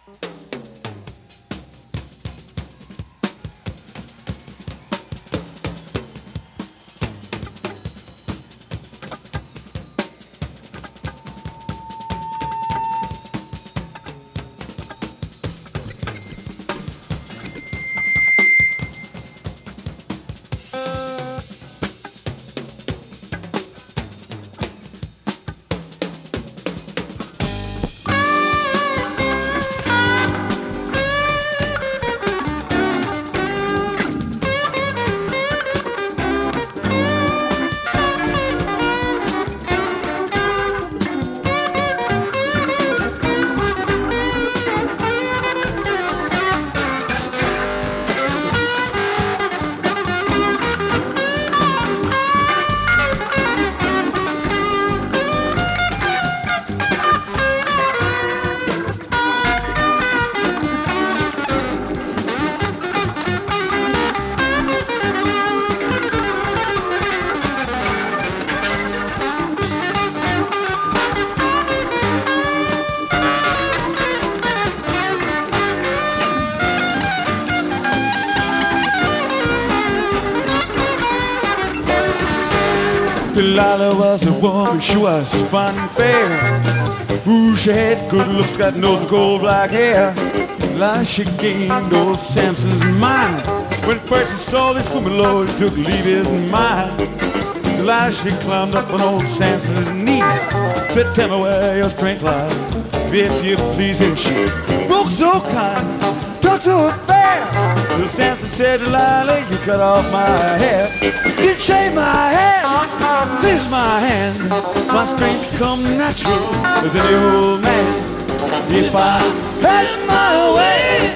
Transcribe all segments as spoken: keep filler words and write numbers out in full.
Delilah was a woman, she was fun and fair. Ooh, she had good looks, got nose and coal black hair. Delilah, she gained old Samson's mind. When first he saw this woman, Lord, he took leave his mind. Delilah, she climbed up on old Samson's knee. Said, tell me where your strength lies, if you please. And she spoke so kind, talked so fair. Well, Samson said, Delilah, you cut off my hair. You shave my head, clears my hand. My strength come natural as any old man. If I had my way,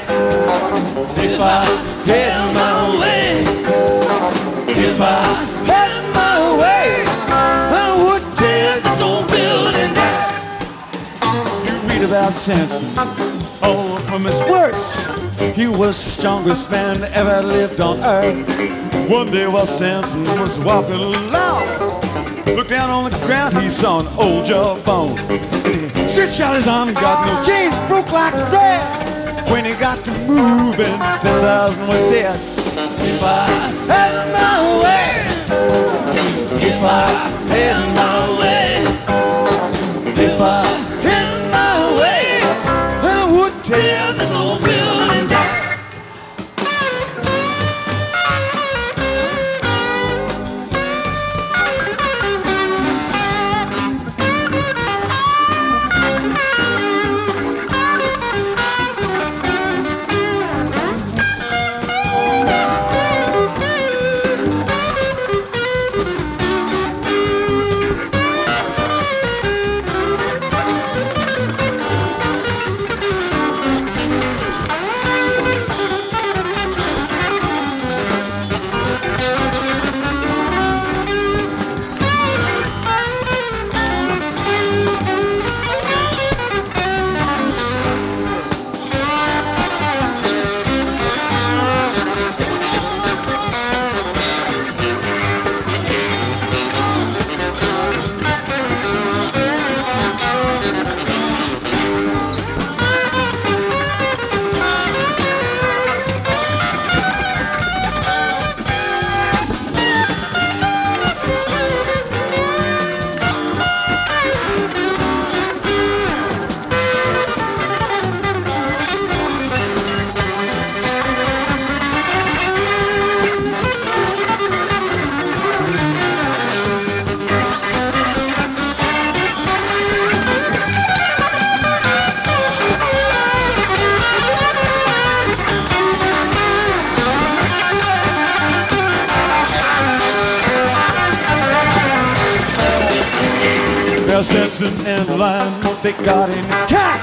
if I had my way, if I had my way, I would tear this old building down. You read about Samson all from his works. He was the strongest man that ever lived on earth. One day while Samson was walking along, looked down on the ground, he saw an old jawbone. He stretched out his arm and God knows chains broke like thread. When he got to moving, ten thousand was dead. If I had my way, if I had my way, if I had my way, I would tear this old building down. Samson and the lion, they got in attack.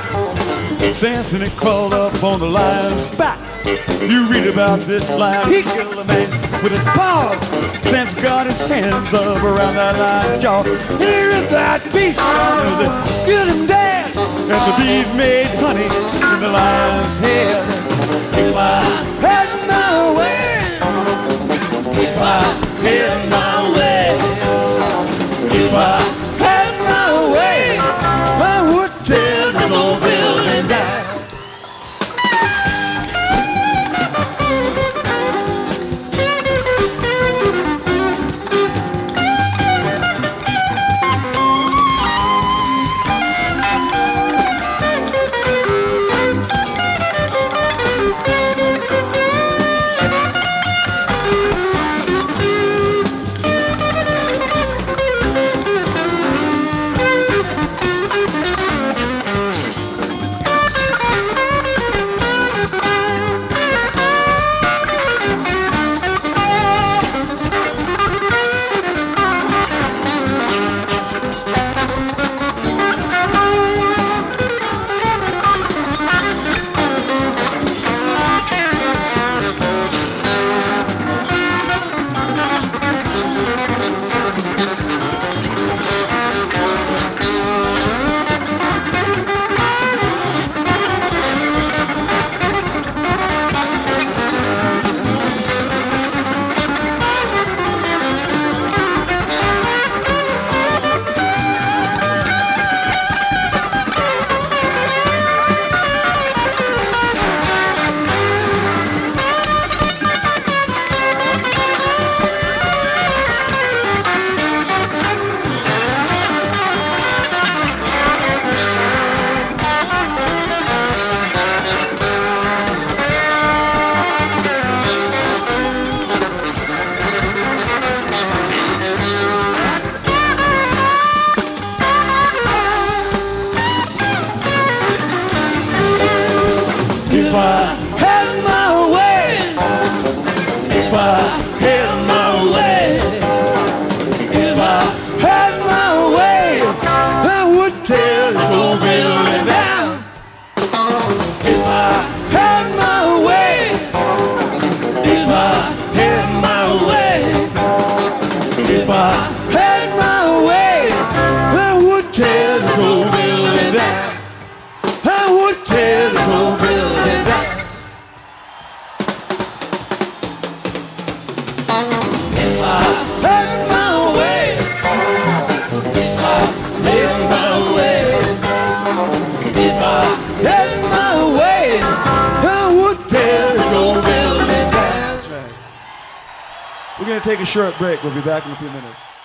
Samson had crawled up on the lion's back. You read about this lion, he killed a man with his paws. Samson got his hands up around that lion's jaw, and he ripped that beast down and said, get him dead. And the bees made honey in the lion's head. If I had my way, if I had my way, if I I would tear this old building down. If I had my way, if I had my way, if I had my way, I would tear this old building down. If I had my way, if I had my way, if I had my way, I would tear this old building down. I would tear this old building down. If I had my way, if I had my way, if I had my way, I would tear this old building down. That's right. We're going to take a short break. We'll be back in a few minutes.